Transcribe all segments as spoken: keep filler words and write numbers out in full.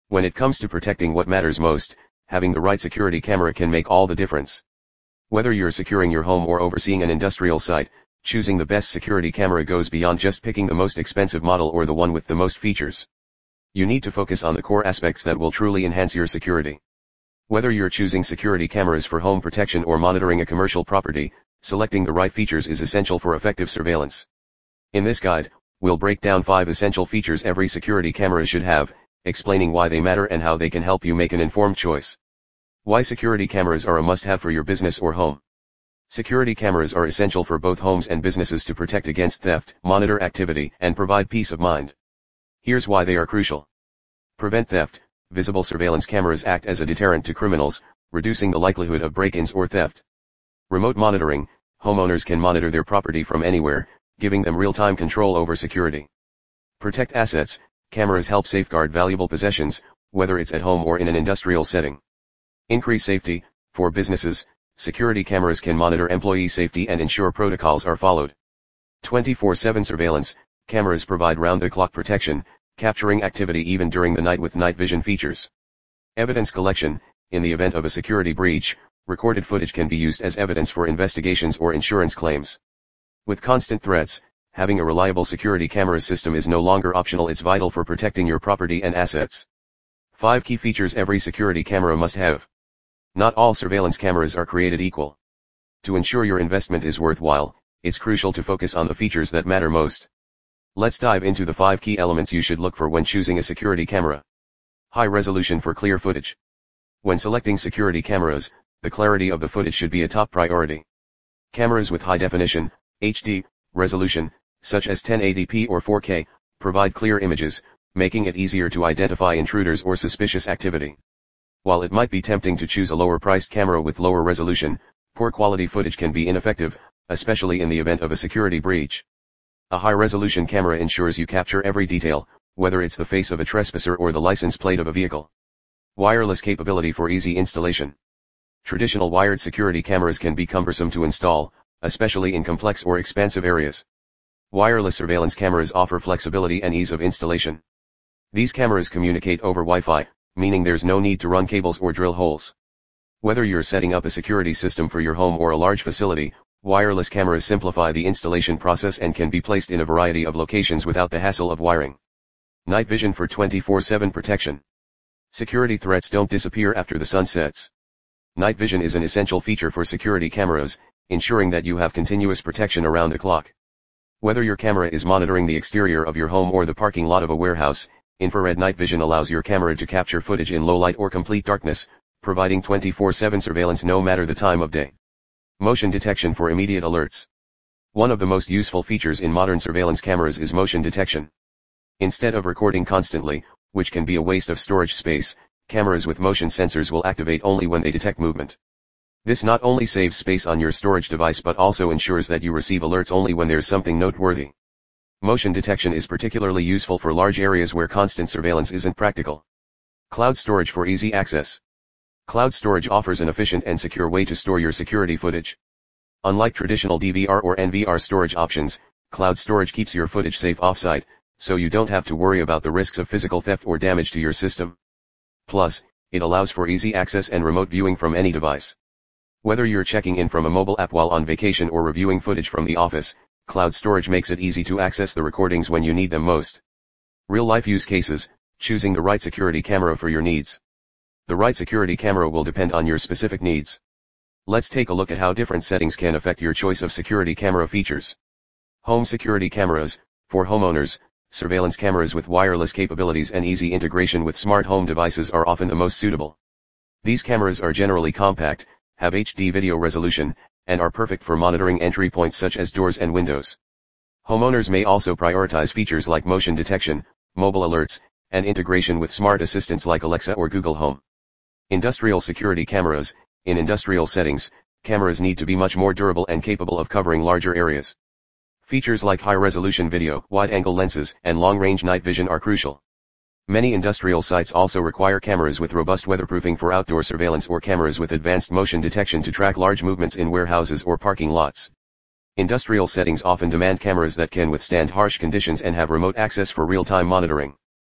When it comes to protecting what matters most, having the right security camera can make all the difference. Whether you're securing your home or overseeing an industrial site, choosing the best security camera goes beyond just picking the most expensive model or the one with the most features. You need to focus on the core aspects that will truly enhance your security. Whether you're choosing security cameras for home protection or monitoring a commercial property, selecting the right features is essential for effective surveillance. In this guide, we'll break down five essential features every security camera should have, explaining why they matter and how they can help you make an informed choice. Why security cameras are a must-have for your business or home. Security cameras are essential for both homes and businesses to protect against theft, monitor activity, and provide peace of mind. Here's why they are crucial. Prevent theft. Visible surveillance cameras act as a deterrent to criminals, reducing the likelihood of break-ins or theft. Remote monitoring. Homeowners can monitor their property from anywhere, giving them real-time control over security. Protect assets. Cameras help safeguard valuable possessions, whether it's at home or in an industrial setting. Increase safety. For businesses, security cameras can monitor employee safety and ensure protocols are followed. twenty-four seven surveillance. Cameras provide round-the-clock protection, capturing activity even during the night with night vision features. Evidence collection. In the event of a security breach, recorded footage can be used as evidence for investigations or insurance claims. With constant threats, having a reliable security camera system is no longer optional. It's vital for protecting your property and assets. Five key features every security camera must have. Not all surveillance cameras are created equal. To ensure your investment is worthwhile, it's crucial to focus on the features that matter most. Let's dive into the five key elements you should look for when choosing a security camera. High resolution for clear footage. When selecting security cameras, the clarity of the footage should be a top priority. Cameras with high definition, H D, resolution, such as ten eighty p or four K, provide clear images, making it easier to identify intruders or suspicious activity. While it might be tempting to choose a lower-priced camera with lower resolution, poor quality footage can be ineffective, especially in the event of a security breach. A high-resolution camera ensures you capture every detail, whether it's the face of a trespasser or the license plate of a vehicle. Wireless capability for easy installation. Traditional wired security cameras can be cumbersome to install, especially in complex or expansive areas. Wireless surveillance cameras offer flexibility and ease of installation. These cameras communicate over Wi-Fi, meaning there's no need to run cables or drill holes. Whether you're setting up a security system for your home or a large facility, wireless cameras simplify the installation process and can be placed in a variety of locations without the hassle of wiring. Night vision for twenty-four seven protection. Security threats don't disappear after the sun sets. Night vision is an essential feature for security cameras, ensuring that you have continuous protection around the clock. Whether your camera is monitoring the exterior of your home or the parking lot of a warehouse, infrared night vision allows your camera to capture footage in low light or complete darkness, providing twenty-four seven surveillance no matter the time of day. Motion detection for immediate alerts. One of the most useful features in modern surveillance cameras is motion detection. Instead of recording constantly, which can be a waste of storage space, cameras with motion sensors will activate only when they detect movement. This not only saves space on your storage device but also ensures that you receive alerts only when there's something noteworthy. Motion detection is particularly useful for large areas where constant surveillance isn't practical. Cloud storage for easy access. Cloud storage offers an efficient and secure way to store your security footage. Unlike traditional D V R or N V R storage options, cloud storage keeps your footage safe offsite, so you don't have to worry about the risks of physical theft or damage to your system. Plus, it allows for easy access and remote viewing from any device. Whether you're checking in from a mobile app while on vacation or reviewing footage from the office, cloud storage makes it easy to access the recordings when you need them most. Real-life use cases. Choosing the right security camera for your needs. The right security camera will depend on your specific needs. Let's take a look at how different settings can affect your choice of security camera features. Home security cameras. For homeowners, surveillance cameras with wireless capabilities and easy integration with smart home devices are often the most suitable. These cameras are generally compact, have H D video resolution, and are perfect for monitoring entry points such as doors and windows. Homeowners may also prioritize features like motion detection, mobile alerts, and integration with smart assistants like Alexa or Google Home. Industrial security cameras. In industrial settings, cameras need to be much more durable and capable of covering larger areas. Features like high-resolution video, wide-angle lenses, and long-range night vision are crucial. Many industrial sites also require cameras with robust weatherproofing for outdoor surveillance or cameras with advanced motion detection to track large movements in warehouses or parking lots. Industrial settings often demand cameras that can withstand harsh conditions and have remote access for real-time monitoring.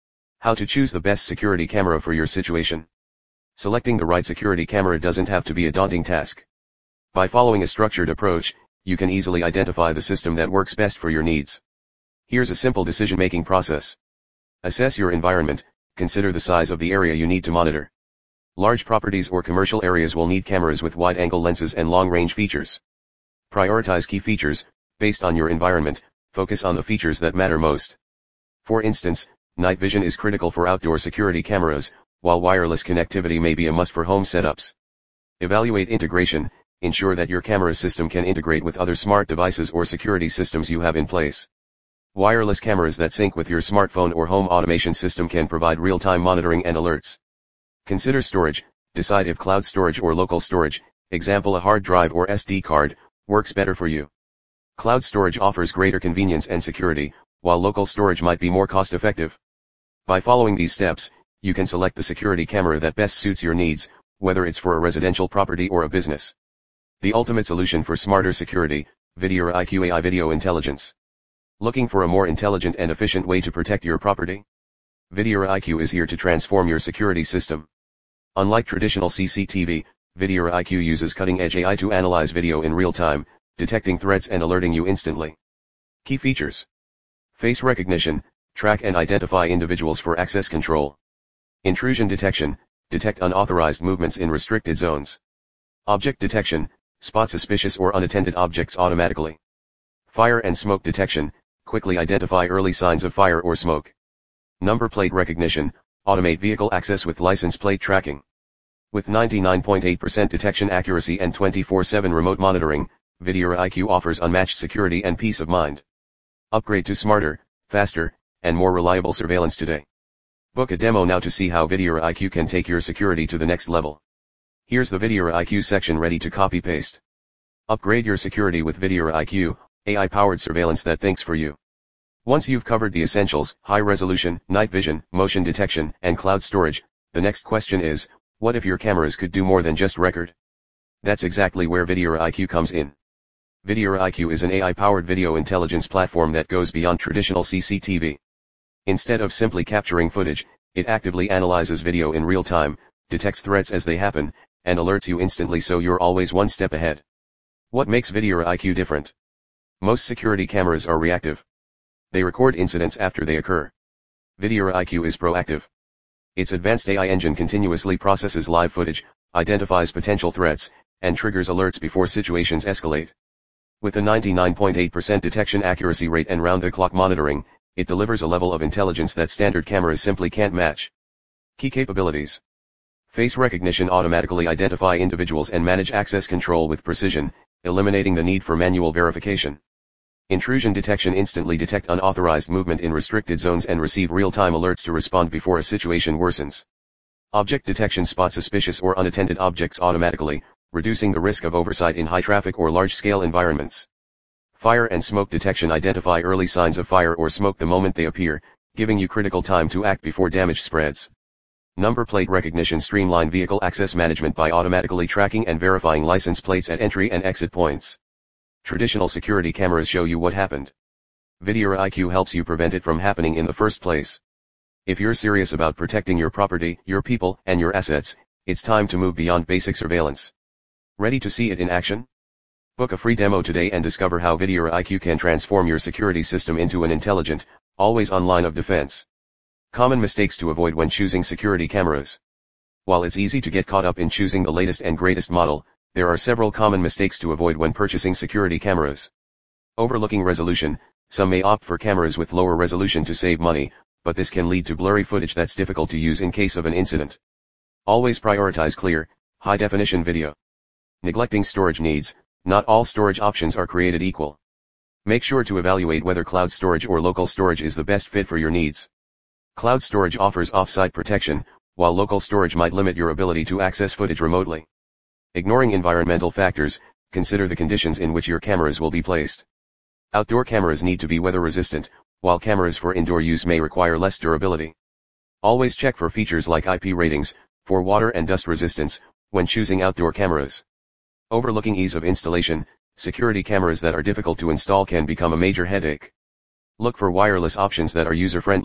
How to choose the best security camera for your situation. Selecting the right security camera doesn't have to be a daunting task. By following a structured approach, you can easily identify the system that works best for your needs. Here's a simple decision-making process. Assess your environment, consider the size of the area you need to monitor. Large properties or commercial areas will need cameras with wide-angle lenses and long-range features. Prioritize key features, based on your environment, focus on the features that matter most. For instance, night vision is critical for outdoor security cameras, while wireless connectivity may be a must for home setups. Evaluate integration, ensure that your camera system can integrate with other smart devices or security systems you have in place. Wireless cameras that sync with your smartphone or home automation system can provide real-time monitoring and alerts. Consider storage, decide if cloud storage or local storage, example a hard drive or S D card, works better for you. Cloud storage offers greater convenience and security, while local storage might be more cost-effective. By following these steps, you can select the security camera that best suits your needs, whether it's for a residential property or a business. The ultimate solution for smarter security, Videora I Q A I Video Intelligence. Looking for a more intelligent and efficient way to protect your property? Videora I Q is here to transform your security system. Unlike traditional C C T V, Videora I Q uses cutting-edge A I to analyze video in real time, detecting threats and alerting you instantly. Key features: face recognition, track and identify individuals for access control. Intrusion detection, detect unauthorized movements in restricted zones. Object detection, spot suspicious or unattended objects automatically. Fire and smoke detection, quickly identify early signs of fire or smoke. Number plate recognition, automate vehicle access with license plate tracking. With ninety-nine point eight percent detection accuracy and twenty-four seven remote monitoring, Videora I Q offers unmatched security and peace of mind. Upgrade to smarter, faster, and more reliable surveillance today. Book a demo now to see how Videora I Q can take your security to the next level. Here's the Videora I Q section ready to copy-paste. Upgrade your security with Videora I Q, A I-powered surveillance that thinks for you. Once you've covered the essentials, high resolution, night vision, motion detection, and cloud storage, the next question is, what if your cameras could do more than just record? That's exactly where Videora I Q comes in. Videora I Q is an A I-powered video intelligence platform that goes beyond traditional C C T V. Instead of simply capturing footage, it actively analyzes video in real time, detects threats as they happen, and alerts you instantly so you're always one step ahead. What makes Videora I Q different? Most security cameras are reactive. They record incidents after they occur. Videora I Q is proactive. Its advanced A I engine continuously processes live footage, identifies potential threats, and triggers alerts before situations escalate. With a ninety-nine point eight percent detection accuracy rate and round-the-clock monitoring, it delivers a level of intelligence that standard cameras simply can't match. Key capabilities: face recognition, automatically identify individuals and manage access control with precision, eliminating the need for manual verification. Intrusion detection, instantly detect unauthorized movement in restricted zones and receive real-time alerts to respond before a situation worsens. Object detection, spot suspicious or unattended objects automatically, reducing the risk of oversight in high-traffic or large-scale environments. Fire and smoke detection, identify early signs of fire or smoke the moment they appear, giving you critical time to act before damage spreads. Number plate recognition, streamline vehicle access management by automatically tracking and verifying license plates at entry and exit points. Traditional security cameras show you what happened. Videora I Q helps you prevent it from happening in the first place. If you're serious about protecting your property, your people, and your assets, it's time to move beyond basic surveillance. Ready to see it in action? Book a free demo today and discover how Videora I Q can transform your security system into an intelligent, always-on line of defense. Common mistakes to avoid when choosing security cameras. While it's easy to get caught up in choosing the latest and greatest model, there are several common mistakes to avoid when purchasing security cameras. Overlooking resolution, some may opt for cameras with lower resolution to save money, but this can lead to blurry footage that's difficult to use in case of an incident. Always prioritize clear, high-definition video. Neglecting storage needs, not all storage options are created equal. Make sure to evaluate whether cloud storage or local storage is the best fit for your needs. Cloud storage offers off-site protection, while local storage might limit your ability to access footage remotely. Ignoring environmental factors, consider the conditions in which your cameras will be placed. Outdoor cameras need to be weather resistant, while cameras for indoor use may require less durability. Always check for features like I P ratings, for water and dust resistance, when choosing outdoor cameras. Overlooking ease of installation, security cameras that are difficult to install can become a major headache. Look for wireless options that are user-friendly,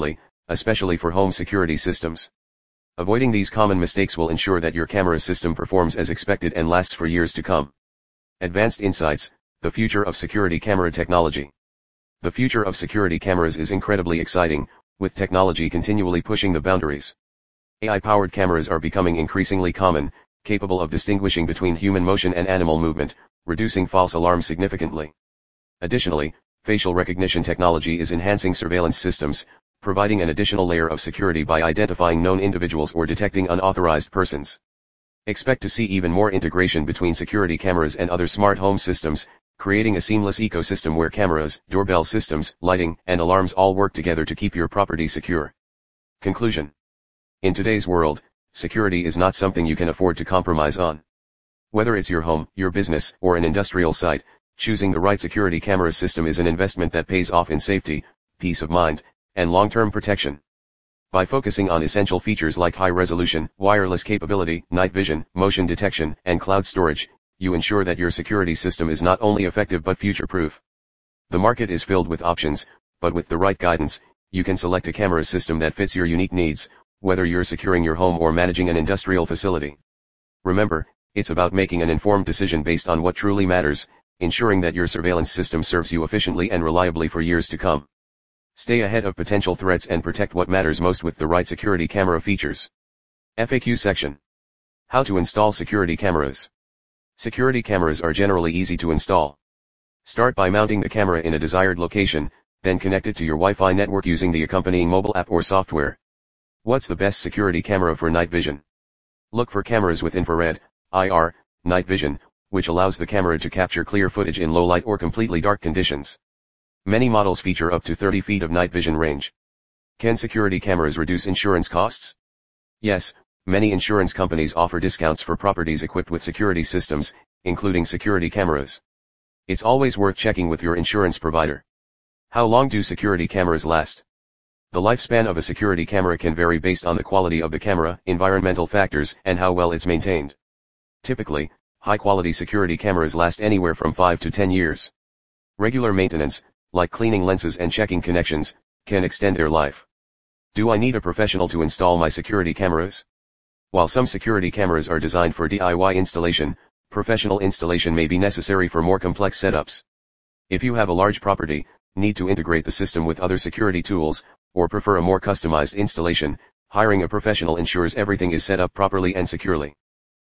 especially for home security systems. Avoiding these common mistakes will ensure that your camera system performs as expected and lasts for years to come. Advanced Insights, the future of security camera technology. The future of security cameras is incredibly exciting, with technology continually pushing the boundaries. A I-powered cameras are becoming increasingly common, capable of distinguishing between human motion and animal movement, reducing false alarms significantly. Additionally, facial recognition technology is enhancing surveillance systems, providing an additional layer of security by identifying known individuals or detecting unauthorized persons. Expect to see even more integration between security cameras and other smart home systems, creating a seamless ecosystem where cameras, doorbell systems, lighting, and alarms all work together to keep your property secure. Conclusion. In today's world, security is not something you can afford to compromise on. Whether it's your home, your business, or an industrial site, choosing the right security camera system is an investment that pays off in safety, peace of mind, and long-term protection. By focusing on essential features like high-resolution, wireless capability, night vision, motion detection, and cloud storage, you ensure that your security system is not only effective but future-proof. The market is filled with options, but with the right guidance, you can select a camera system that fits your unique needs, whether you're securing your home or managing an industrial facility. Remember, it's about making an informed decision based on what truly matters, ensuring that your surveillance system serves you efficiently and reliably for years to come. Stay ahead of potential threats and protect what matters most with the right security camera features. F A Q section. How to install security cameras. Security cameras are generally easy to install. Start by mounting the camera in a desired location, then connect it to your Wi-Fi network using the accompanying mobile app or software. What's the best security camera for night vision? Look for cameras with infrared, I R, night vision, which allows the camera to capture clear footage in low light or completely dark conditions. Many models feature up to thirty feet of night vision range. Can security cameras reduce insurance costs? Yes, many insurance companies offer discounts for properties equipped with security systems, including security cameras. It's always worth checking with your insurance provider. How long do security cameras last? The lifespan of a security camera can vary based on the quality of the camera, environmental factors, and how well it's maintained. Typically, high-quality security cameras last anywhere from five to ten years. Regular maintenance, like cleaning lenses and checking connections, can extend their life. Do I need a professional to install my security cameras? While some security cameras are designed for D I Y installation, professional installation may be necessary for more complex setups. If you have a large property, need to integrate the system with other security tools, or prefer a more customized installation, hiring a professional ensures everything is set up properly and securely.